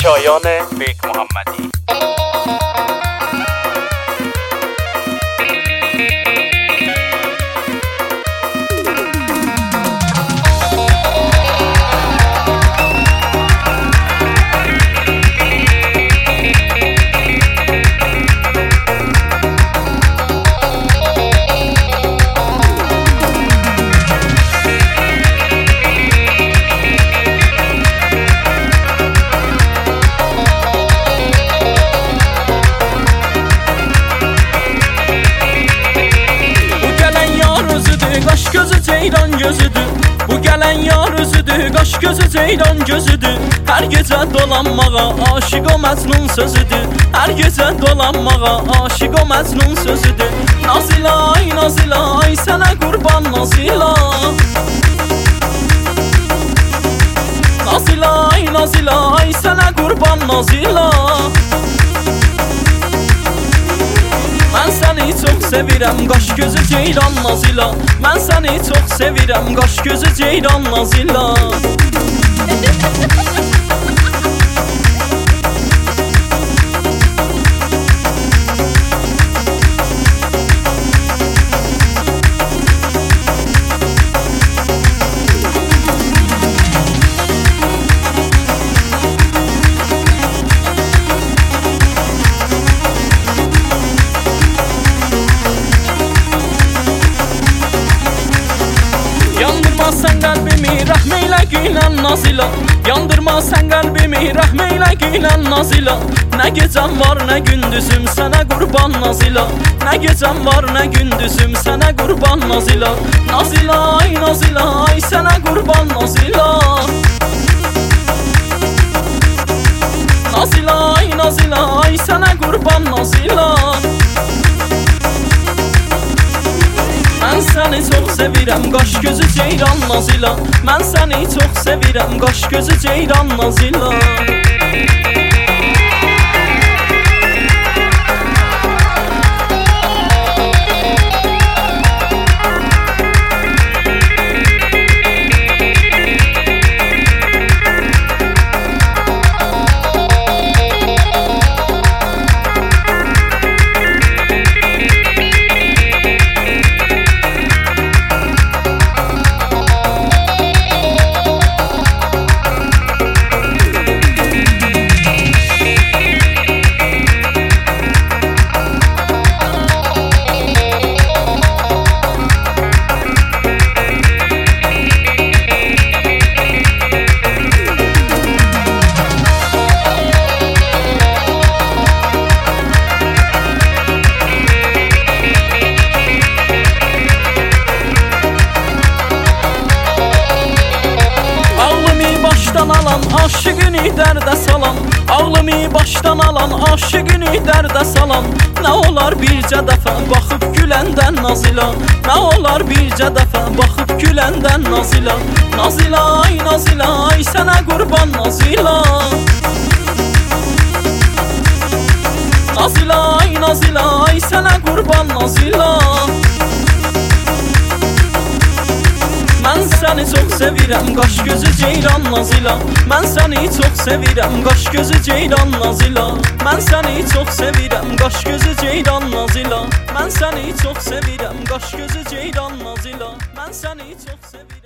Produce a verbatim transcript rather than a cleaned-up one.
شایان بیگ محمدی. Qaş gözü ceyran gözüdür. Bu gələn yar özüdür. Qaş gözü ceyran gözüdür. Hər gecə dolanmağa aşiq o məcnun sözüdür. Hər gecə dolanmağa aşiq o məcnun sözüdür. Nazilay, Nazilay, sənə qurban Nazilay. Nazilay, Nazilay, sənə qurban Nazilay. Mən səni çox sevirəm, qaş gözü ceyran Nazila. Mən səni çox sevirəm, qaş gözü ceyran Nazila. Yandırma sən qəlbimi rəhmeylə güylən Nazila. Yandırma sən qəlbimi rəhmeylə güylən Nazila. Nə gecəm var, nə gündüzüm sənə qurban Nazila. Nə gecəm var, nə gündüzüm sənə qurban Nazila. Nazilay, Nazilay, sənə qurban Nazila. Nazilay, Nazilay, sənə qurban Nazila. Mən səni çox sevirəm, qaş gözü ceyran Nazila. Mən səni çox sevirəm, qaş gözü ceyran Nazila. Başdan alan aşıqını dərdə salan. Ağlımı başdan alan aşıqını dərdə salan. Nə olar bircə dəfə baxıb güləndən Nazila. Nə olar bircə dəfə baxıb güləndən Nazila. Nazilay, Nazilay, sənə qurban Nazila. Nazilay, Nazilay, sənə qurban Nazila. Mən səni çox sevirəm, qaş gözü ceyran Nazila. Mən səni çox sevirəm, qaş gözü ceyran Nazila. Mən səni çox sevirəm, qaş gözü ceyran Nazila. Mən səni çox sevirəm, qaş gözü ceyran Nazila. Mən səni çox sevirəm.